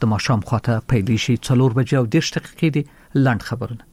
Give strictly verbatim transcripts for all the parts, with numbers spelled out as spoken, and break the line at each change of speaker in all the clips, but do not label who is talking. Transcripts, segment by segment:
د ماښام خواته پیل شي. څلور بجې او دېرش دقیقې دي. لنډ خبرونه.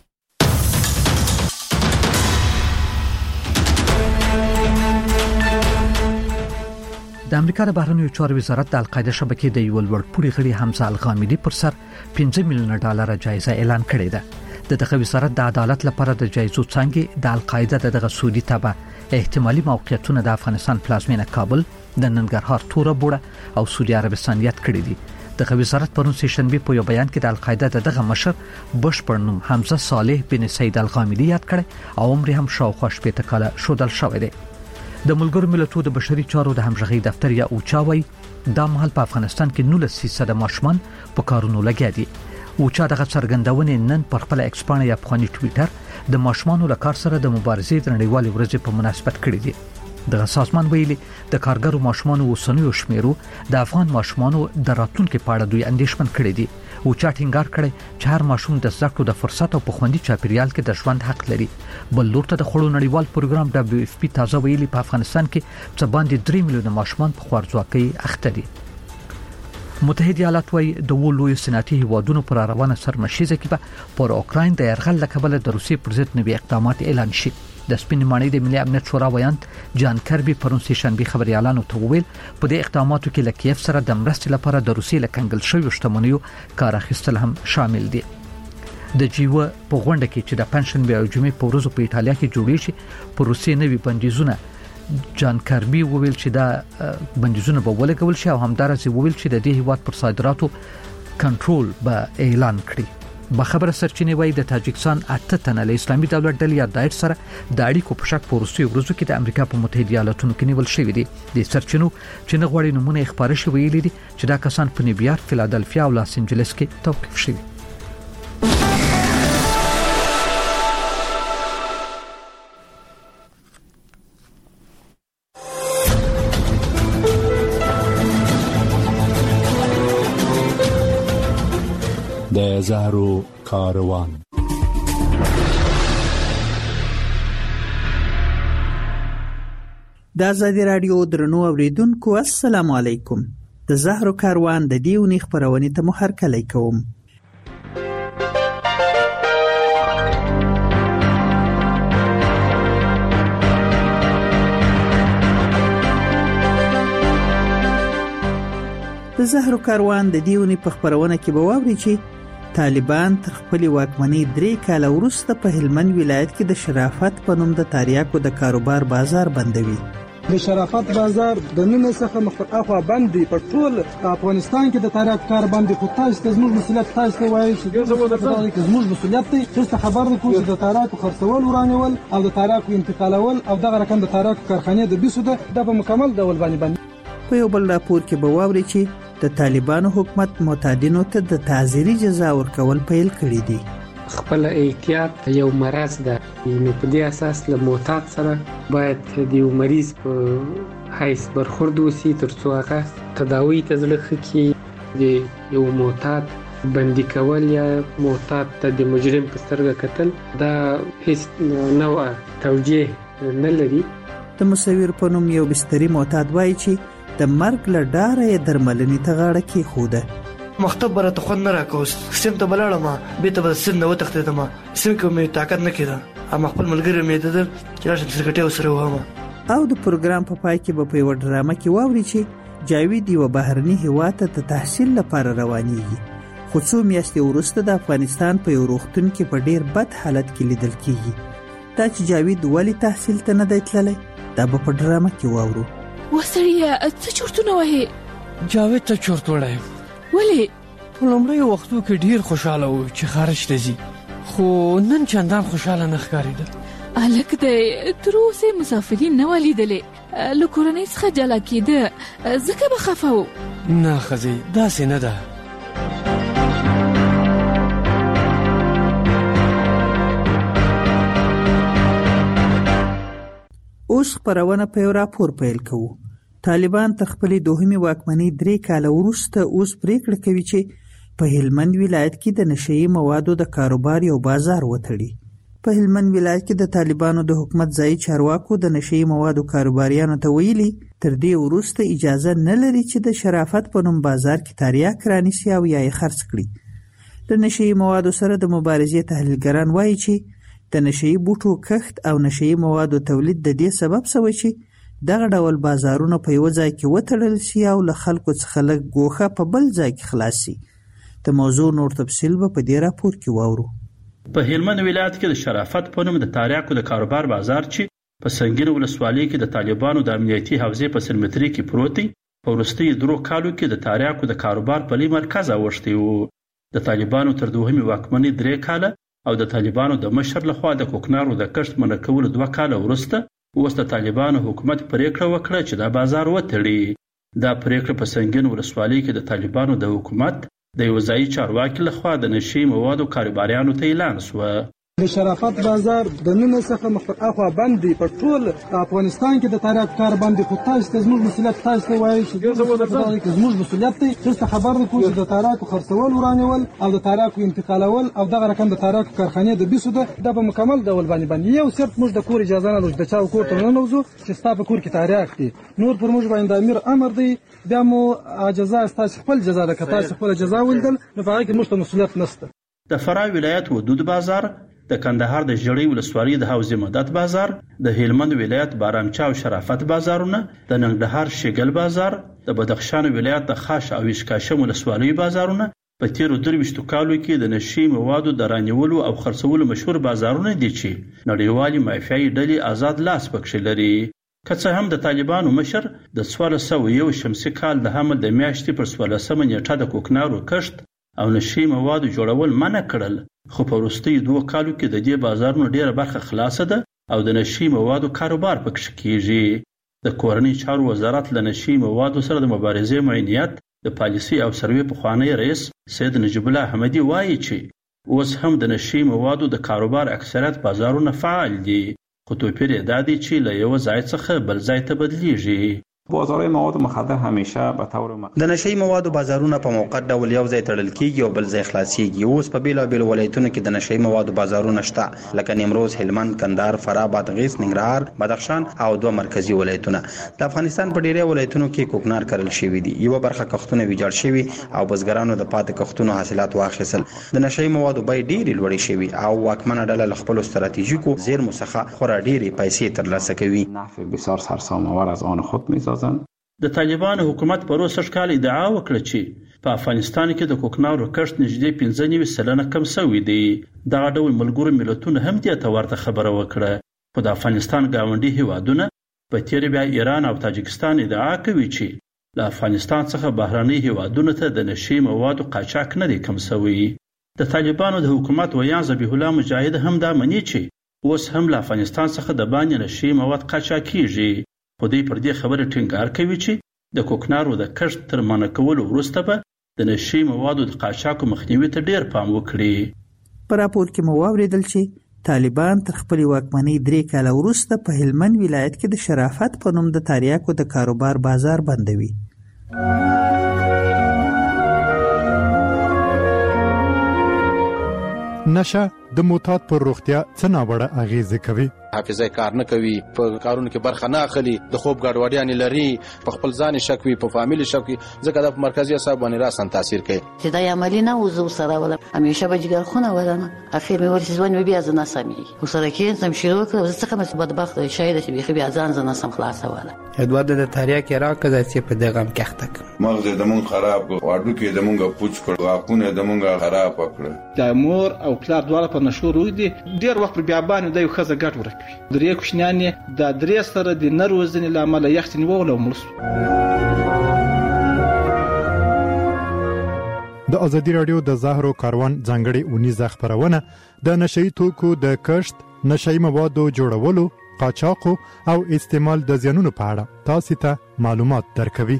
د امریکا د بهرنیو چارو وزارت د القاعده شبکې د یو لوړ پوړي غړي حمزه الغامدي پر سر پنځه میلیونه ډالر جایزه اعلان کړې ده. د دغه وزارت د عدالت لپاره د جایزو څنګه د القاعده دغه سعودي تبع احتمالي موقعیتونه د افغانستان پلازمینه کابل، د ننګرهار توره بوړه او سعودي عربستان یاد کړی دي. دغه وزارت پرون سه شنبه په یو بیان کې د القاعده دغه مشر بشپړ نوم حمزه صالح بن سید الغامدي یاد کړی او عمر هم شاوخوا شپږ کاله شودل شوی دی. د ملګرو ملتونو د بشري چارو د همغږي دفتر یا اوچاوي دا مهال په افغانستان کې نولس فیصد ماشومان په کارونو لګیا دي. اوچا دغه څرګندونې نن پر خپل ایکس باندې یا په ټوئیټر د ماشومانو له کار سره د مبارزې د نړیوالې ورځې په مناسبت کړی دی. دغه سازمان ویلي د کارګرو ماشومانو وسنیو شمیرو د افغان ماشومانو د راتلونکو په اړه دوی اندېښمن کړي دي. اوچا ټینګار کړي چې هر ماشوم د زده کړو د فرصت او په خوندي چاپیریال کې د ژوند حق لري. بل لور ته د خړو نړیوال پروګرام دبليو اف پی تازه ویلي په افغانستان کې څه باندې درې میلیونه ماشومان په خوارځواکۍ اخته دي. متحده ایالات وايي د ولوي صنعتي هیوادونو پر روانه سرمشيزه کې به پر اوکراین د يرغل لکبل د روسي پر ضد نوي اقدامات اعلان شي. د سپین مانی د ملي امنیت شورا ویاند جان کربي پرون سه شنبه خبريالانو ته وویل په دې اقداماتو کې لکیف سره د مرستې لپاره د روسي لکنګل شوی شتمنیو کار اخیستل هم شامل دي. د جیو په غونډه کې چې د پنشن بیا جمعې په ورځو په ایتالیا کې جوړې شي په روسي نوي بندیزونه جان کربي وویل چې دا بندیزونه به ولګول شي او همدارسه وویل چې د دې هیواد پر صادراتو کنټرول به اعلان کړي. په خبره سرچینې وایي د تاجکستان اته تنه له اسلامي دولت ډلې یا داعش سره د اړیکو په شک په روسي ورځو کې د امریکا په متحده ایالاتونو کې نیول شوی دي. د سرچینو چې نه غوړي نمونه خبره شوی ویلي دي چې دا کسان په نیویارک، فیلادلفیا او لاس انجلس کې توقيف شوي.
د زهرو کاروان.
د آزادي رادیو درنو اوریدونکو السلام علیکم. د زهرو کاروان د دې ونې خبرونه ته مو هرکلی کوم. د زهرو کاروان د دې ونې په خبرونه کې به واوري چې طالبان تر خپل واکمنۍ درې کاله وروسته په هلمند ولایت کې د شرافت په نوم د تاریاکو د کاروبار بازار بندوي.
د شرافت بازار د نن څخه مخ اخوا بندي په ټول افغانستان کې د تاریاکو کار باندې خو تاسو ته زموږ مسؤلیت تاسو ته وایي چې زموږ مسؤلیت دی چې خبر وکړو چې د تاریاکو خرڅول ورانول او د تاریاکو انتقالول او دغه رقم د تاریاکو کارخانې د بیسو د په مکمل ډول باندې بند.
په یو بل راپور کې به واوري چې د طالبانو حکومت معتادینو ته د تعزیري جزا ورکول پیل کړی دي.
خپل احتیاط یو مرض ده، نو په دې اساس له معتاد سره باید د یو مریض په حیث برخورد وسی ترڅو هغه تداوی ته زړه ښه د یو معتاد بندي کول یا معتاد ته د مجرم په سترګه کتل دا هیڅ نوع توجیه نه لري.
د مصور په نوم یو بستري معتاد وایي چې د مرګ له ډاره درملنې ته غاړه کېښوده.
مکتب برته خون نه راکوس سیم ته بلاړم به ته بس سن نو تختیدم سیم کې مې طاقت نه کړه اما خپل ملګری مې د چې راشه سرکټي وسره وامه.
او د پروګرام په پای کې به په یو ډرامه کې واوري چې جاوید یو بهرني هیواد ته د تحصیل لپاره روانېږي خو څو میاشتې وروسته د افغانستان په یو روغتون کې په ډیر بد حالت کې لیدل کیږي. دا چې جاوید ولی تحصیل ته نه دی تللی دا به په ډرامه کې واورو.
وسړیه څه چورتونه وایي؟
جاوید ته چورت وړی
ولې؟
په لومړیو وختو کې ډیر خوشاله و چې خارج ته ځي خو نن چندان خوشاله نه ښکارېده.
هلک دی تر اوسه مسافرین نه ولیدلې له کورنۍ څخه جلا کېده ځکه به خفه و.
نه ښځې داسې نه ده.
اوس خبرونه په یو راپور پیل کوو. طالبان تر خپلې دوهمې واکمنۍ درې کاله وروسته اوس پریکړه کوي چې په هلمند ولایت کې د نشهیي موادو د کاروبار یو بازار وتړي. په هلمند ولایت کې د طالبانو د حکومت ځایي چارواکو د نشئی موادو کاروباریانو ته ویلي تر دې وروسته اجازه نه لري چې د شرافت په نوم بازار کې تریاک رانیسي او یا یې خرڅ کړي. د نشئی موادو سره د مبارزې تحلیلګران وایي چې د نشئی بوټو کښت او نشئی موادو تولید د دې سبب شوی چې دغه ډول بازارونه په یو ځای کې وتړل شي او له خلکو څخه لږ ګوښه په بل ځای کې خلاص شي. د موضوع نور تفصیل به په دې راپور کې واورو.
په هلمند ولایت کې د شرافت په نوم د تریاکو د کاروبار بازار چې په سنگین ولسوالۍ کې د طالبانو د امنیتي حوزې په سرمتري کې پروت دی په وروستیو درو کالو کې د تریاکو د کاروبار په لوی مرکز اوښتی و. د طالبانو تر دوهمې واکمنۍ درې کاله او د طالبانو د مشر لخوا د کوکنارو د کښت منع کولو دوه کاله وروسته اوس د طالبانو حکومت پریکړه وکړه چې دا بازار وتړي. دا پریکړه په سنگین ولسوالۍ کې د طالبانو د حکومت د یو ځایي چارواکي لخوا د نشئی موادو کاروباریانو ته اعلان شوه.
د شرافت بازار د نن څخه مخ اخوا باندې په ټول افغانستان کې د تریاک کار باندې خو تاسو ته زموږ مسؤلیت تاسو ته وایي چې زموږ مسؤلیت دی چې خبر نه کوو چې د تریاکو خرڅول ورانول او د تریاکو انتقالول او دغه رقم د تریاکو کارخانې د بیسو ده د په مکمل ډول باندې باندې یو صرف موږ د کور اجازه نه لږ د چا کور ته نه نوځو چې ستا په کور کې تریاک دي نور پر موږ باندې امیر امر دی بیا مو اجازه تاسو خپل جزا ده که تاسو خپل جزا ولدل نو په هغه کې موږ ته مسؤلیت نشته.
د فراه ولایت ودود بازار، د کندهار د ژړۍ ولسوالۍ د حوزې مدت بازار، د هلمند ولایت بارامچا او شرافت بازارونه، د ننګرهار شګل بازار، د بدخشان ولایت د خاش او اشکاشم ولسوالۍ بازارونه په تیرو درویشتو کالو کې د نشئی موادو د رانیولو او خرڅولو مشهور بازارونه دي چې نړیوالې مافیایي ډلې آزاد لاس پکښې لري. که څه هم د طالبانو مشر د څوارلس سوه یو شمسي کال د حمل د میاشتې پر څوارلسمه نیټه د کوکنارو کښت او نشئی موادو جوړول منع کړل، خو په وروستیو دوه کالو کې د دې بازارونو ډیره برخه خلاصه ده او د نشئی موادو کاروبار پکښې کیږي. د کورنۍ چارو وزارت له نشئی موادو سره د مبارزې معینیت د پالیسي او سروې پخوانی رئیس سید نجیب الله احمدي وایي چې اوس هم د نشئی موادو د کاروبار اکثریت بازارونه فعال دي، خو توپیر یې دا دی چې له یو ځای څخه بل ځای ته بدلیږي.
بازارهای مواد مخدر همیشه به طور م...
د نشئی موادو بازارونه په موقت ډول یو ځای تړل کیږي او بل ځای خلاصيږي. اوس په بیلابیل ولایتونو کې د نشئی موادو بازارونه شته، لکه نیمروز، هلمند، کندهار، فراه، بادغیس، ننګرهار، بدخشان او دوه مرکزی ولایتونه. د افغانستان په ډیری ولایتونو کې کوکنار کرل شوی دي، یو برخه کښتونه ویجاړ شوی او بزګرانو د پاتې کښتونو حاصلات واخیستل. د نشئی موادو بیې ډیرې لوړې شوی او واکمنه ډله له خپل ستراتیژیکو زیرمو څخه خورا ډیرې پیسې ترلاسه کوي.
نفع بسیار سرسام‌آور از آن خود می‌سازند.
د طالبانو حکومت په روسش کال ادعا وکړه چې په افغانستان کې د کوکنارو کښت نږدې پنځه نوي سلنه کم شوی دی. دغه ډول ملګرو ملتونو هم دې ته ورته خبره وکړه، خو د افغانستان ګاونډي هیوادونه په تیر بیا ایران او تاجکستان ادعا کوي چې له افغانستان څخه بهرني هیوادونو ته د نشئی موادو قاچاق نه دی کم شوی. د طالبانو د حکومت ویان ذبیح الله مجاهد هم دا مني چې اوس هم له افغانستان څخه د باندې نشئی مواد قاچاق کیږي، خو دوی پر دې خبره ټینګار کوي چې د کوکنارو د کښت تر منع کولو وروسته به د نشئی موادو د قاچاقو مخنیوي ته ډیر پام وکړي.
په راپور کې مو واورېدل چې طالبان تر خپلې واکمنۍ درې کاله وروسته په هلمند ولایت کې د شرافت په نوم د تریاکو د کاروبار بازار بندوي.
نشه د معتاد پر روغتیا څه ناوړه اغیزه کوي؟
حافظه کار نه کوي، په کارونو کې برخه نه اخلي، د خوب ګډوډیانې لري، په خپل ځان شک وي، په فامیل شک وي، ځکه د مرکزي اعصاب باندې راسن تاثیر کوي.
چې دا عملی نه وزو سره ولا همیشه به جګر خونه ولنه اخر مې ورسې ځوان مې بیا ځنه سمي وسره کې سم شروع کړ، زه څنګه مې بدبخت شاید چې بيخي بیا ځان ځنه سم خلاص ولا
ادوار د تریاک راکړه چې په دغه کښتک
مغز دمون خراب واډو کې دمونګه پوچ کړ، واقونه دمونګه خراب کړ.
د مور او پلار دواړه په نشو روي دي، ډیر وخت بیا باندې د یو خزه ګټ ورکوي. درې کوشنیان د درې سره د نروزنې لامل یختنی وول او مرس.
د ازادي رادیو د زهرو کاروان ځانګړي اونیزه خبرونه د نشئی توکو د کښت، نشئی موادو جوړولو، قاچاقو او استعمال د زیانونو په اړه تاسو ته معلومات درکوي.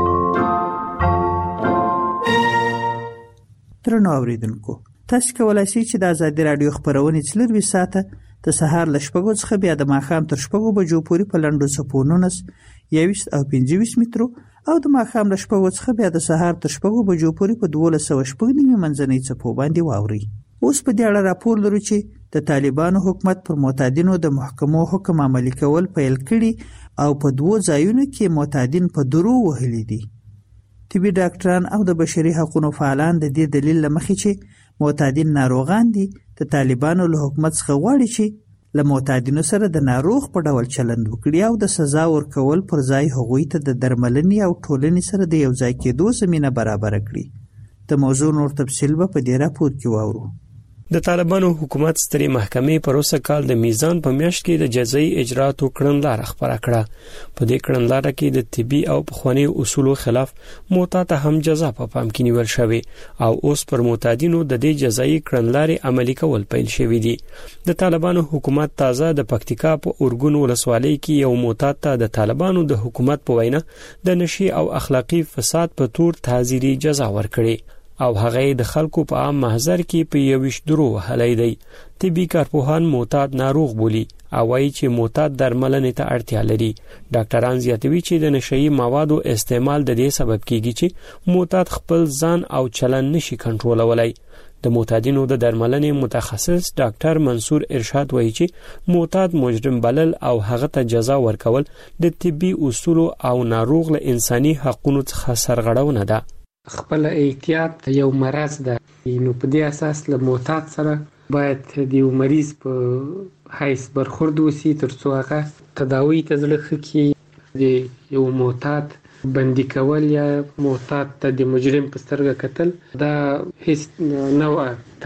درنو اوریدونکو، تاسو کولای شئ چې د ازادي رادیو خبرونه څلور ساعته د سهار ل شپږو څخه بیا د ماښام تر شپږو بجو پورې په لنډو څپو نولس، یوویشت او پنځه ویشت مترو او د ماښام ل شپږو څخه بیا د سهار تر شپږو بجو پورې په دولس سوه شپږ نیمې منځنۍ څپو باندې واورئ. اوس په دې اړه راپور لرو چې د طالبانو حکومت پر معتادینو د محکمو حکم عملي کول پیل کړي او په دوو ځایونو کې معتادین په درو وهلي دي. طبي ډاکټران او د بشري حقوقو فعالان د دې دلیل لمخې چې معتادین ناروغان دي د طالبانو له حکومت څخه غواړي چې له معتادینو سره د ناروغ په ډول چلند وکړي او د سزا ورکول پر ځای هغوی ته د درملنې او ټولنې سره د یو ځای کېدو زمینه برابر کړي. د موضوع نور تفصیل به په دې راپور کې واورو.
د طالبانو حکومت سترې محکمې په روسه کال د میزان په میاشت کې د جزایي اجرااتو کړنلاره خبره کړه. په دې کړنلاره کې د طبي او پخواني اصولو خلاف معتاد هم جزا په پام کې نیول شوی او اوس پر معتادینو د دې جزایي کړنلارې عملي کول پیل شوی دي. د طالبانو حکومت تازه د پکتیکا په اورګون ولسوالۍ کې یو معتاد ته د طالبانو د حکومت په وینا د نشي او اخلاقی فساد په تور تعزیري جزا ورکړي او هغه د خلکو په عام محضر کې په یوش درو وهلای دی. طبي کارپوهان معتاد ناروغ بولی او وايي چې معتاد درملنې ته اړتیا لري. ډاکټران زیاتوي چې د نشئی موادو استعمال د دې سبب کیږي چې معتاد خپل ځان او چلن نشي کنټرولولای. د معتادینو د درملنې متخصص ډاکټر منصور ارشاد وایي چې معتاد مجرم بلل او هغه ته جزا ورکول د طبي اصولو او ناروغ له انساني حقوقو څخه سرغړونه ده.
خپل احتیاط یو مرض ده، نو په دې اساس له معتاد سره باید د یو مریض په حیث برخورد وسی ترڅو هغه تداوی ته زړه ښه د یو معتاد بندي کول یا معتاد ته د مجرم په سترګه کتل دا هیڅ نوع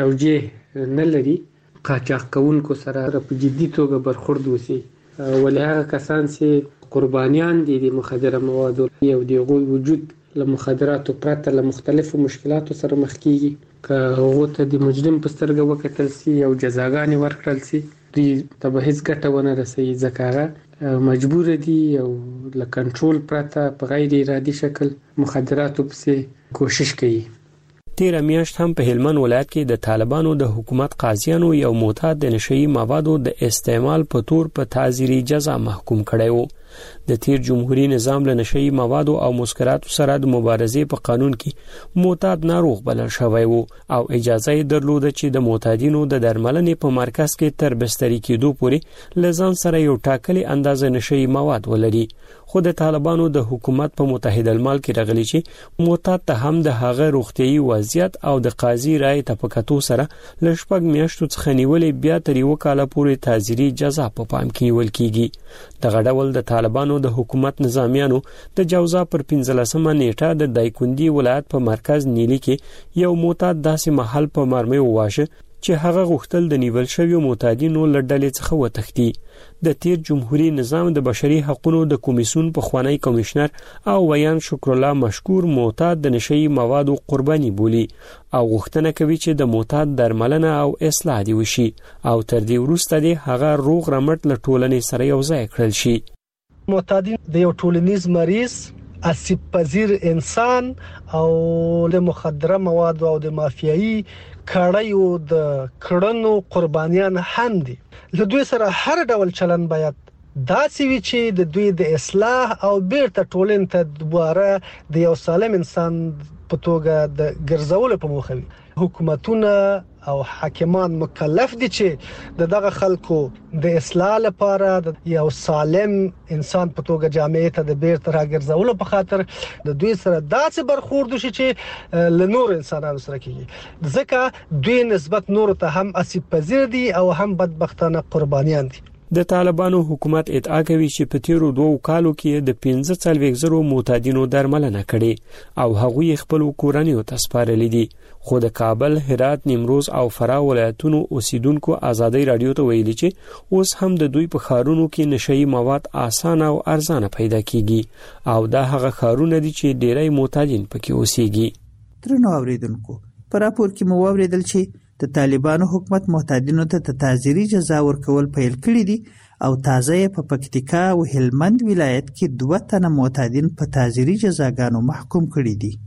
توجیه نه لري. قاچاق کوونکو سره په جدي توګه برخورد وسی ولې هغه کسان چې قربانیان دي د مخدره موادو یو د هغوی وجود له مخدراتو پرته له مختلفو مشکلاتو سره مخ کیږي که هغه ته د مجرم په سترګه وکتل سي او جزاګانې ورکړل سي دوی ته به هیڅ ګټه ونه رسوي ځکه هغه مجبور دي او له کنټرول پرته په غیر ارادي شکل مخدراتو پسې کوشش کوي.
تیر میاشت هم په هلمند ولایت کې د طالبانو د حکومت قاضیانو یو معتاد د نشئی موادو د استعمال په تور په تعزیري جزا محکوم کړی وو. د تیر جمهوریت نظام له نشئی موادو او مسکراتو سره د مبارزې په قانون کې معتاد ناروغ بلل شوی وو او اجازه یې درلوده چې د معتادینو د درملنې په مرکز کې تر بستري کېدو پورې له ځان سره یو ټاکلي اندازه نشئی مواد ولري. خو د طالبانو د حکومت په متحده المال کې راغلي چې معتاد ته هم د هغه روغتيایي وضعیت او د قاضي رائے ته په کتو سره له شپږ میاشتو څخه نیولې بیا تر یو کال پورې تعزیري جزا په پام کې نیول کیږي. دغه ډول د طالبانو د حکومت نظامیانو د جوزا پر پنځلسمه نیټه د دایکندي ولایت په مرکز نیلی کې یو معتاد داسې محل په مرمۍ وواشه چې هغه غوښتل د نیول شویو معتادینو له ډلې څخه وتښتي. د تیر جمهوریت نظام د بشري حقوقو د کمیسیون پخوانی کمشنر او ویان شکر الله مشکور معتاد د نشئی موادو قرباني بولی او غوښتنه کوي چې د معتاد درملنه او اصلاح دی وشي او تر دې وروسته دی هغه روغ رمټ له ټولنې سره یو ځای کړل شي.
معتادین د یو ټولنیز مریض اسیب پذیر انسان او د مخدره مواد او د مافیایي کړایو د کړنو قربانیان هم دي. له دوی سره هر ډول چلن باید داسې وي چې د دوی د اصلاح او بیرته ټولنې ته دوباره د یو سالم انسان په توګه د ګرځولو په موخه وي. حکومتونه او حاکمان مکلف دي چې د دغه خلکو د اصلاح لپاره د یو سالم انسان په توګه جامعې ته د بیرته راګرځولو په خاطر د دوی سره داسې برخورد وشي چې له نور انسانانو سره کیږي ځکه دوی نسبت نور ته هم اسیب پذیر دي او هم بدبختانه قربانیان دي.
د طالبانو حکومت ادعا کوي چې په تیرو دوو کالو کې د پنځه څلوېښت زرو معتادینو درملنه کړې او هغوی خپل کورنیو ته سپارلي دي. خو د کابل، هرات، نیمروز او فراه ولایتونو اوسیدونکو ازادي رادیو ته ویلي چې اوس هم د دوی په ښارونو کې نشئی مواد اسانه او ارزانه پیدا کیږي او دا هغه ښارونه دي چې ډیری معتادین پکې اوسېږي.
ترنو اوریدونکو په راپور کې مو اوریدل چې د طالبانو حکومت معتادینو ته تعزیري جزا ورکول پیل کړی دي او تازه په پکتیکا او هلمند ولایت کې دوه تنه معتادین په تعزیري جزاګانو محکوم کړي دي.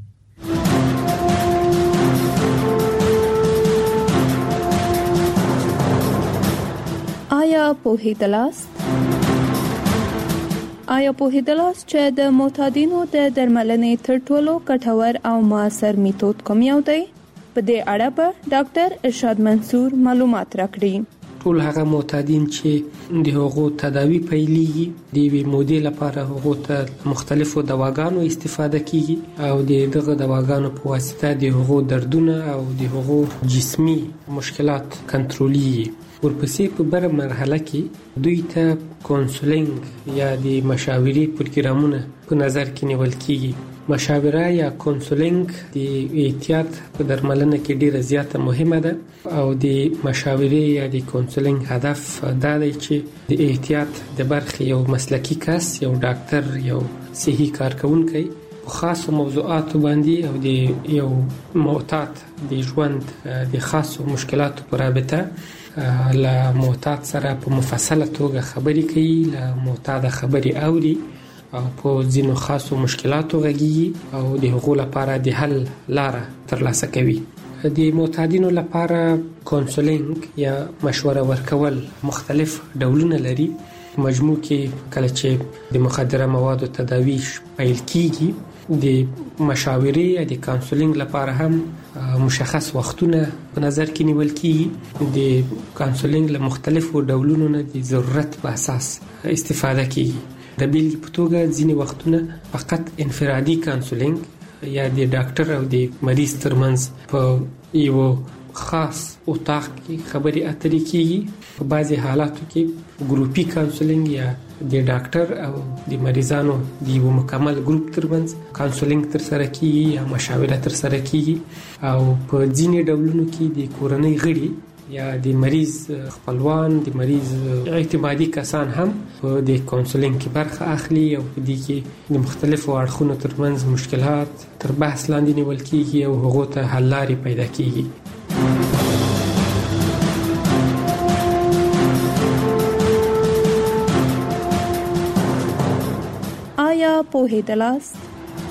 آیا پوهیدلاست؟ آیا پوهیدلاست چې د معتادینو د درملنې تر ټولو ګټور او موثر میتود کوم یو دی؟ په دې اړه به ډاکټر ارشاد منصور معلومات راکړي.
ټول هغه معتادین چې د هغو تداوی پیلېږي د یوې مودې لپاره هغو ته مختلفو دواګانو استفاده کیږي او د دغه دواګانو په واسطه د هغو دردونه او د هغو جسمي مشکلات کنټرولېږي. ورپسې په بره مرحله کې دوی ته کونسلینګ یا د مشاورې پروګرامونه په نظر کې نیول کیږي. مشاوره یا کونسلینګ د احتیاط په درملنه کې ډیره زیاته مهمه ده او د مشاورې یا د کونسلینګ هدف دا دی چې د احتیاط د برخې یو مسلکی کس، یو ډاکټر، یو صحي کارکونکی په خاصو موضوعاتو باندې او د یو معتاد د ژوند د خاصو مشکلاتو په رابطه له معتاد سره په مفصله توګه خبرې کوي، له معتاد خبرې اوري او په ځینو خاصو مشکلاتو غږیږي او د هغو لپاره د حل لاره ترلاسه کوي. د معتادینو لپاره کونسلینګ یا مشوره ورکول مختلف ډولونه لري. مجموع کې کله چې د مخدره موادو تداوی پیل کیږي د مشاورې یا د کونسلینګ لپاره هم مشخص وختونه په نظر کې نیول کیږي. د کونسلینګ له مختلفو ډولونو نه د ضرورت په اساس استفاده کیږي. د بیلګې په توګه ځینې وختونه فقط انفرادي کونسلینګ یا د ډاکټر او د مریض ترمنځ په یو خاص اتاق کې خبرې اترې کیږي. په بعضي حالاتو کې ګروپي کونسلینګ یا د ډاکټر او د مریضانو د یو مکمل ګروپ ترمنځ کونسلینګ تر سره کیږي یا مشاوره تر سره کیږي. او په ځینې ډولونو کې د کورنۍ غړي یا د مریض خپلوان، د مریض اعتمادي کسان هم په د کونسلینګ کې برخه اخلي او په دې کې د مختلفو اړخونو ترمنځ مشکلات تر بحث لاندې نیول کیږي او هغو ته حل لارې پیدا کیږي.
آیا پوهېدلاست؟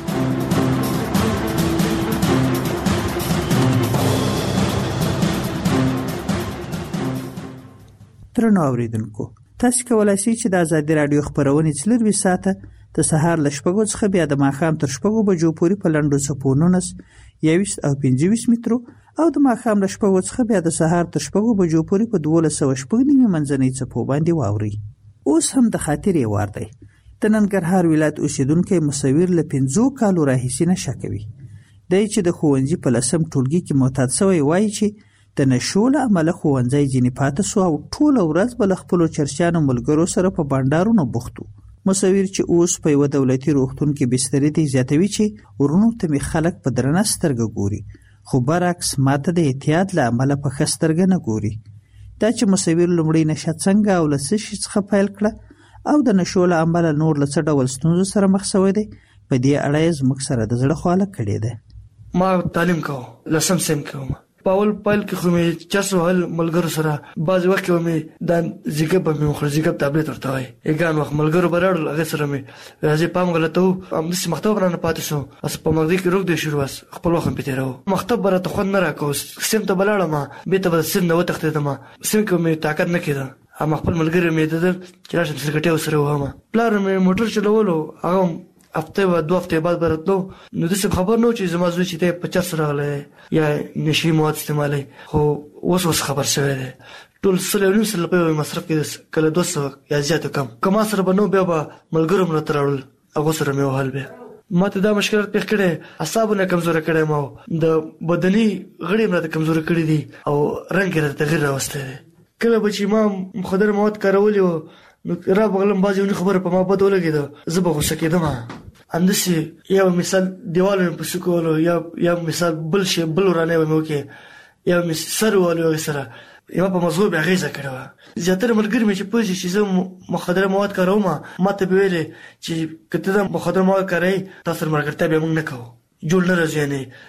درنو اوریدونکو، تاسو کولای شئ چې د ازادي رادیو خبرونه څلور ساعته د سهار له شپږو څخه بیا د ماښام تر شپږو بجو پورې په لنډو څپو نولس، یوویشت او پنځه ویشت مترو او د ماښام له شپږو څخه بیا د سهار تر شپږو بجو پورې په دولس سوه شپږ نیمې منځنۍ څپو باندې واورئ. اوس هم د خاطرې وار دی. د ننګرهار ولایت اوسیدونکی مصور له پنځو کالو راهیسې نشه کوي. دی چې د ښوونځي په لسم ټولګي کې معتاد سوی وایي چې د نشو له امله ښوونځی ځینې پاته سو او ټوله ورځ به له خپلو چرسیانو ملګرو سره په بانډارونو بوخت و. مصور چې اوس په یوه دولتي روغتون کې بسترې دی زیاتوي چې ورونو ته مې خلک په درنه سترګه ګوري، خو برعکس ماته د احتیاط له امله په ښه سترګه نه ګوري. دا چې مصور لومړی نشه څنګه او له څه شي څخه پیل کړه او د نشو له امله نور له څه ډول ستونزو سره مخ شوی دی، په دې اړه یې زموږ سره د زړه خواله کړې ده.
ما تعلیم کوم، لسم سیم کوم. پاول پایل کې خو مې چرسو هل ملګرو سره بعضې وخت کې مې دا زیګب به مې وخوړه، زیګب تابلیت ورته وایي. یګان وخت ملګرو به راړل، هغې سره مې راځي پام غلطه و، همداسې مکتب رانه پاتې شو. بس په مغزي کې روږدی شروع بس خپل وخت مې پرې تېراوه. مکتب به راته خوند نه راکوه. سیم ته به لاړم، بېرته به سیم نه وتښتېدم. سیم کې مې طاقت نه کېده. هم خپل ملګري مې ددل چې راشم سرکټۍ ورسره وهم. پلار مې موټر چلولو، هغه هفته و دوه هفتې بعد به راتلو. نو داسې خبر نه و چې زما زوی چې دی په چرس راغلی یا نشي مواد استعمالوي، خو اوس اوس خبر شوی دی. ټول سل یو نیم سل روپۍ مصرف کېده، کله دوه سوه یا زیات کم. که ما سره به نه بیا به ملګرو م راته راوړل، هغو سره مې وهل. بیا ما ته دا مشکلات پېښ کړی، اعصابونه کمزوری کړی ما، د بدني غړي م راته کمزوری کړي دي او رنګ یې راته تغیر راوستی دی. کله به چې ما مخدره مواد کارولي وو نو را بغلم بعضې خبره په ما بد ولګېده، زه به غوسه کېدم. همداسې یو مثال دیوال مې پسې کولو یا یا مثال بل شی بل ورانی به مې وکړې یا مې سر ووهلو هغې سره، یوه په مغزو مې اغېزه کړې وه. زیاتره ملګري مې چې پوه شي چې زه مخدره مواد کاروم، ما ته به ویلې چې که ته دا مخدره مواد کاروې تا سره ملګرتیا بیا موږ نه کوو، جوړ نه راځو.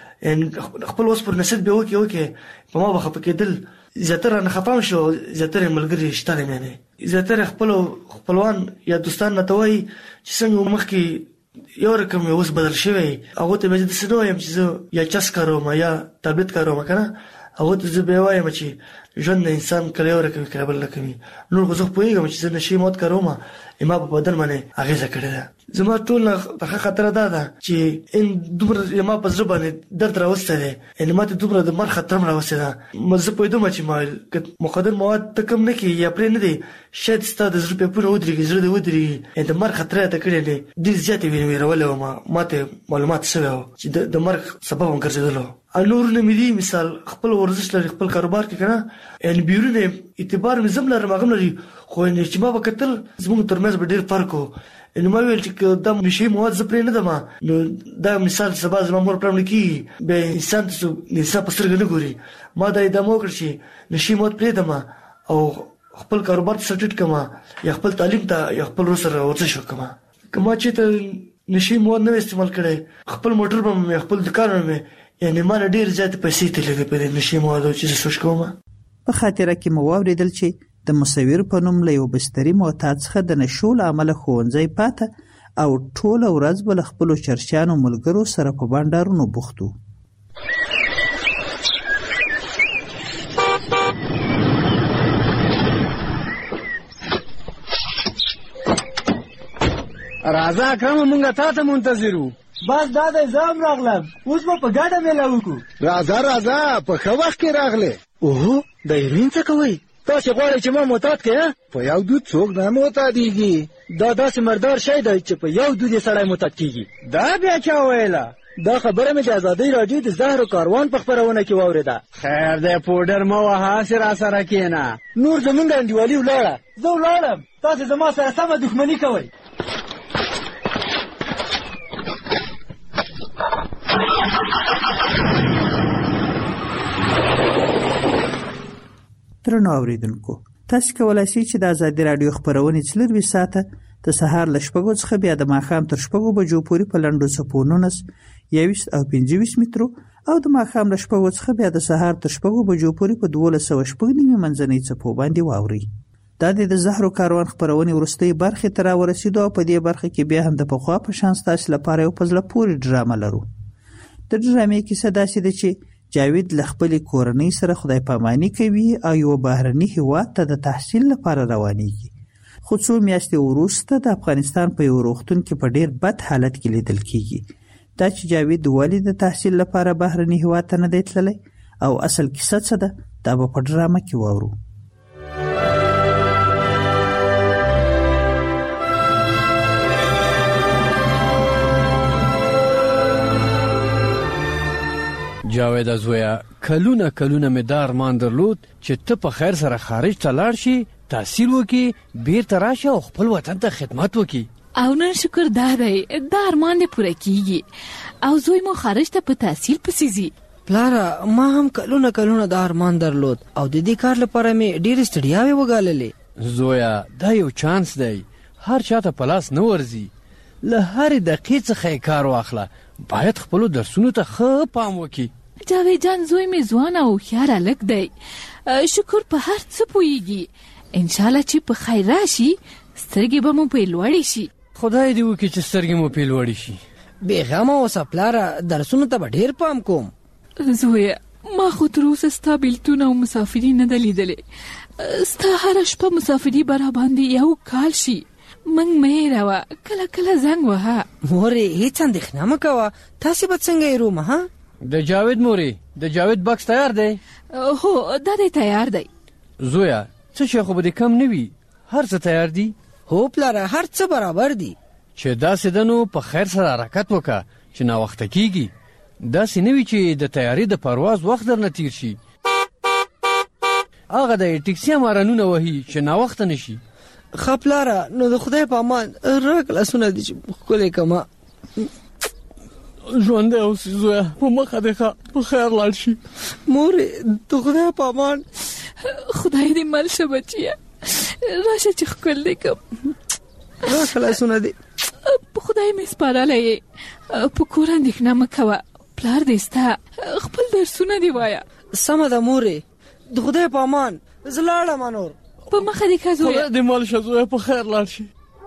یعنې خپل اوس پر نصیحت بیا وکړې وکړې په ما به خفه کېدل. زیاتره رانه خفه هم شو، زیاتره ملګري شته نه مې نه، زیاتره خپلو خپلوان یا دوستان راته وایي چې څنګه مخکې یو رقم یې اوس بدل شوی. هغو ته بیا زه داسې نه وایم چې زه یا چس کاروم یا تابلیت کاروم، که نه هغو ته زه بیا وایم چې ژوند د انسان کله یو رقم کله بل رقم وي. نور خو زه پوهېږم چې زه نشي مواد کاروم، ما په بدن باندې اغېزه کړې ده. زما ټول نه خطر ده ده چې ان دومره ما په ځړ باندې درد راوسته دي ان ماته دومره د مر خطر راوسته ده مزه په دومره چې ما مقدر مواد تکم نه کی یا پرې نه دي شاید ستاسو د زړه په پوره ودرېږي زړه د ودرېږي ان د مر خطر ته کړی دي ډېر زیاتې وینې ورولې ما ماته معلومات شوه چې د مرګ سبب هم ګرځیدلو انور نه مې دي مثال خپل ورزش لري خپل کاروبار کې کنه ان بیرونه اعتبار مې زم لرم هغه لري خو نه چې ما وکتل زموږ ترمنځ به ډېر فرق وو ان ما ویل چې دا نشي مواد زپرې نه دما نو دا مثال سبا زما مور پرم لکی به انسان څه نسا پسترګ نه ګوري ما دا د مو کړ چې نشي مواد پرې دما او خپل کاروبار سټټ کما یا خپل تعلیم ته یا خپل سره ورزش وکما کما چې ته نشي مواد نه استعمال کړي خپل موټر به خپل دکان مې یعنی ما ډیر زیات پیسې تللې په نشي مواد چې سوچ کوم
په خاطر کې مو واوریدل چې د مصور په نوم له یو بستري معتاد څخه د نشو له عمله ښوونځی پاته او ټول ورځ بل خپل چرچانو ملګرو سره په بانډارونو بوختو.
راځه اکرم مونږه تا ته منتظرو.
بس دا د زام راغلم اوس په ګډه مې لاوکو.
راځه راځه په ښه وخت کې راغله. اوه د ایرین څه کوي؟ تاسو غواړئ چې ما معتاد کړئ؟ په یو دود څوک نه معتادیږي. دا داسې مردار شی دی چې په یو دود یې سړی معتاد کیږي. دا بیا چا ویله؟ دا خبره مې د ازادۍ راډیو د زهر کاروان په خپرونه کې واورېده. خیر دی پوډر مه وهه هسې راسره کښېنه. نور زمونږ انډیوالي ولاړه.
زه ولاړم تاسو زما سره سمه دښمني کوئ.
درنو اوریدونکو تاسو کولای شئ چې د ازادي رادیو خبرونه څلور ساعته د سهار ل شپږو څخه بیا د ماښام تر شپږو بجو پورې په لنډو څپو نولس یویشت او پنځه ویشت مترو او د ماښام ل شپږو څخه بیا د سهار تر شپږو بجو پورې په دولس سوه شپږ نیمې منځنۍ څپو باندې واورئ. دا د زهرو کاروان خبرونه ورستۍ برخه تر ورسېدو او په دې برخه کې بیا هم د پخوا په شان تاسو لپاره یو پزله پوری ډرامه لرو. د ډرامې کیسه داسې ده چې جاوید له خپلې کورنۍ سره خدای پاماني کوي او یو بهرني هیواد ته د تحصیل لپاره روانېږي. خو څو میاشتې وروسته د افغانستان په یو روغتون کې په ډېر بد حالت کې لیدل کیږي. دا چې جاوید ولې د تحصیل لپاره بهرني هیواد ته نه دی تللی او اصل کیسه څه ده دا به په ډرامه کې واورو.
جاوید زویا کلونه کلونه مې دا ارمان درلود چې ته په خیر سره خارج ته لاړ شي تحصیل وکړي بیرته راشي او خپل وطن ته خدمت وکړي.
او نن شکر دا دی دا ارمان دې پوره کیږي او زوی مو خارج ته په تحصیل پسې ځي.
پلاره ما هم کلونه کلونه دا ارمان درلود او د دې کار لپاره مې ډېرې ستړیاوې وګاللې.
زویا دا یو چانس دی هر چاته په لاس نه ورځي. له هرې دقیقې څخه یې کار واخله باید خپلو درسونو ته ښه پام وکړي.
جاوید جان زوی مې ځوان او هوښیار هلک دی شکر په هر څه پوهیږي. انشاءالله چې په خیر راشي سترګې به مو پې لوړې شي.
خدای دې وکړي چې سترګې مو پې لوړې شي.
بېغمه اوسه پلاره درسونو ته به ډېر پام کوم.
زویه ما خو تر اوسه ستا بېلتون او مسافري نه ده لیدلې. ستا هره شپه مسافري به راباندې یو کال شي. موږ مه هېروه کله کله زنګ وهه.
مورې هېڅ اندېښنه مه کوه تاسې به څنګه هېروم ها.
د جاوید مورې د جاوید بکس تیار دی؟
هو دا دی تیار دی.
زویا څه شی خو به دې کم نه وي هر څه تیار دي؟
هو پلاره هر څه برابر دي.
چې داسې ده نو په خیر سره حرکت وکړه چې ناوخته کیږي. داسې نه وي چې د تیارې د پرواز وخت درنه تیر شي. هغه د ټکسي مارانونه وهي چې ناوخته نه شي.
ښه پلاره نو د خدای په امان راکړه لاسونه دي چې ښکلی کړمه.
ژوندی اوسې زویه په مخه دې ښه په خیر لاړ شي.
مورې د خدای په امان.
خدای دې مل شه بچیه راشه چې ښکل دې کړم.
راکړه لاسونه دې.
په خدای مې سپارلی یې په کور اندېښنه مه کوه پلار دې ستا خپل درسونه دې وایه.
سمه ده مورې د خدای په امان زه لاړم نور.
په مخه دې ښه زویه.
خدای دې مل شه زویه په خیر لاړ شي.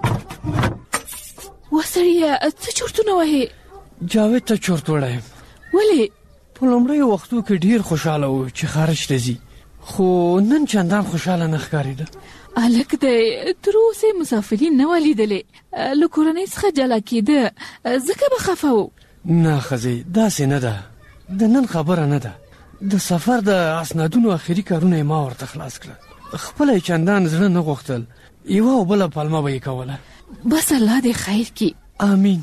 وسړیه څه چورتونه وهې؟
جاوید ته چورت وړی یم.
ولې؟
په لومړیو وختو کې ډېر خوشحاله و چې خارج ته ځي خو نن چندان خوشاله نه ښکارېده.
الک دی تر اوسه مسافرین نه ولیدلې، له کورنۍ څخه جلا کېده، ځکه به خفه و.
نه ښځې داسې نه ده، د نن خبره نه ده. د سفر د اسنادونو اخري کارونه یې ما ورته خلاص کړه. خپله یې چندان زړه نه غوښتل، یوه او بله پلمه به یې کوله.
بس الله دې خیر کړي.
آمین.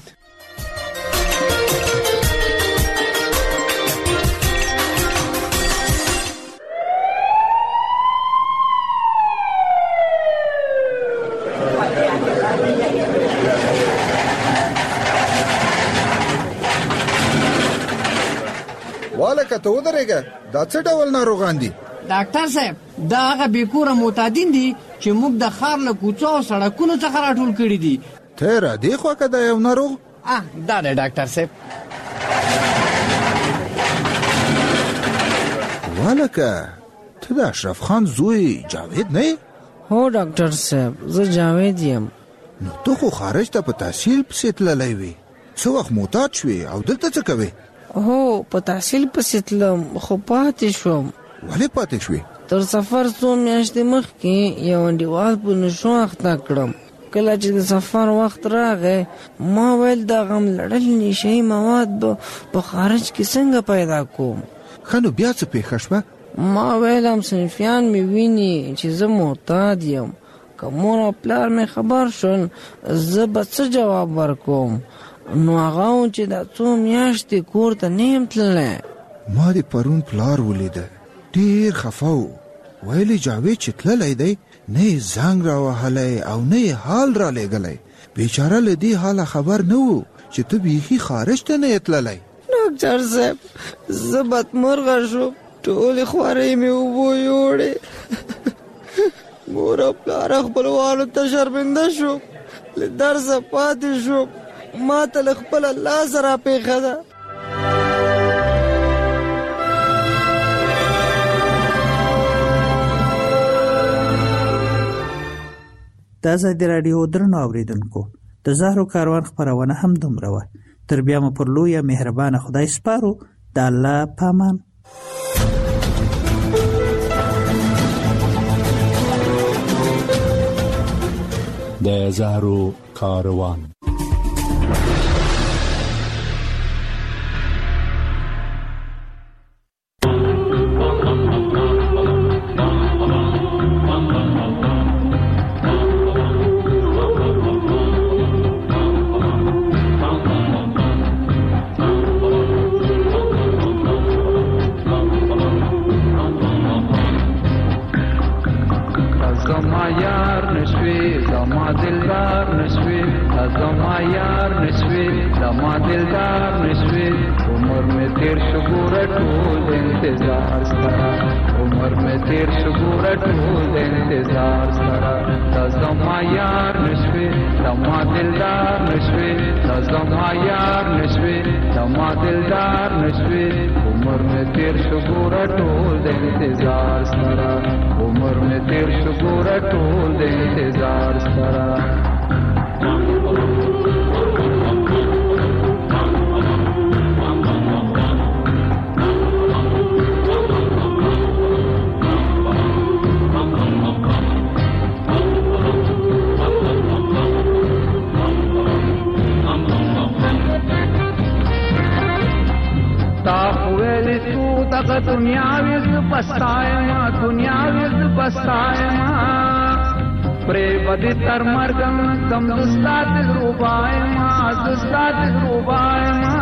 والکه ته ودرېږه، دا څه ډول ناروغان دي؟
ډاکټر صاحب دا هغه بېکوره معتادین دي چې موږ د ښار له کوڅو او سړکونو څخه راټول کړي دي.
ته را دې خوا که دا یو ناروغ؟
اه دا دی ډاکټر صاحب.
والکه ته د اشرف خان زوی جاوید نه یې؟
هو ډاکټر صاحب زه جاوید یم.
نو ته خو خارج ته په تحصیل پسې تللی وې، څه وخت معتاد شوې او دلته څه کوې؟
هو په تحصیل پسې تلم خو پاتې شوم.
ولې پاتې شوې؟
تر سفر څو میاشتې مخکې یو انډیوال په نشو اخته کړم. کله چې د سفر وخت راغی ما ویل د غم لړل نشهیي مواد به په خارج کې څنګه پیدا کوم.
ښه نو بیا څه پېښه شوه؟
ما ویلم صنفیان مې ویني چې زه معتاد یم، که مور او پلار مې خبر شول زه به څه جواب ورکوم؟ نو هغه چې دا څو میاشتې کور ته نه یم تللی.
ما د پرون پلار ولیده، ډېر خفه و. ویلې جاوید چې تللی دی نه یې زنګ راوهلی او نه یې حال را لېږلی. بیچاره له دې حاله خبر نه و چې ته بیخي خارج ته نه یې تللی.
ډاکټر صاحب زه بدمرغه شوم، ټولې خوارۍ مې اوبو یوړې. مور او پلار خپلوانو ته شرمنده شوم، له درسه پاتې شوم. ما ته له خپله لاسه راپېښه ده.
د ازادي راډیو درنو اورېدونکو، د زهرو کاروان خپرونه هم دومره وه. تر بیا مو پر لویه مهربانه خدای سپارو. د الله پامان.
د زهرو کاروان.
تر مرګم کم دستا تجربای ما دستا تجربای ما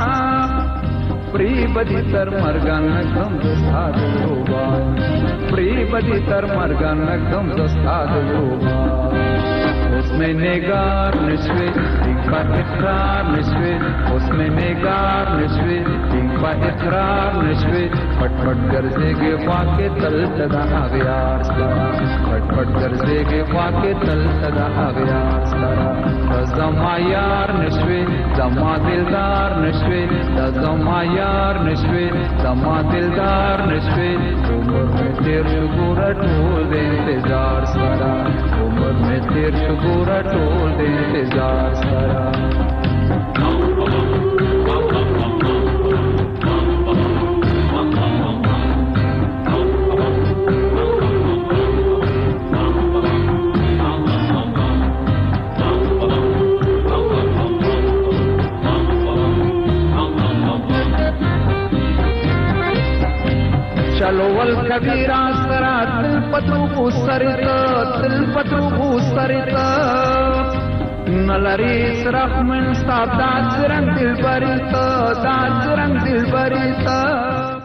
پری بدی تر مرګم کم دستا تجربای پری بدی تر مرګم کم دستا تجربای उसमें नेगार नशवे इनका इकरार नशवे उसमें नेगार नशवे इनका इकरार नशवे फटफट गर्जे के वाके तल सदा आगयार सरा फटफट गर्जे के वाके तल सदा आगयार सरा जमा यार नशवे जमा दिलदार नशवे जमा यार नशवे जमा दिलदार नशवे उम्र में तेर शुगुर ढोल इंतजार सरा उम्र में तेर पूरा टोल दे इंतजार सारा چلو ول کبیرا سرا تل پتو سریت تل پتو سریت نلری سرخ من ستا دا زرنگ دل بریت دا زرنگ دل بریت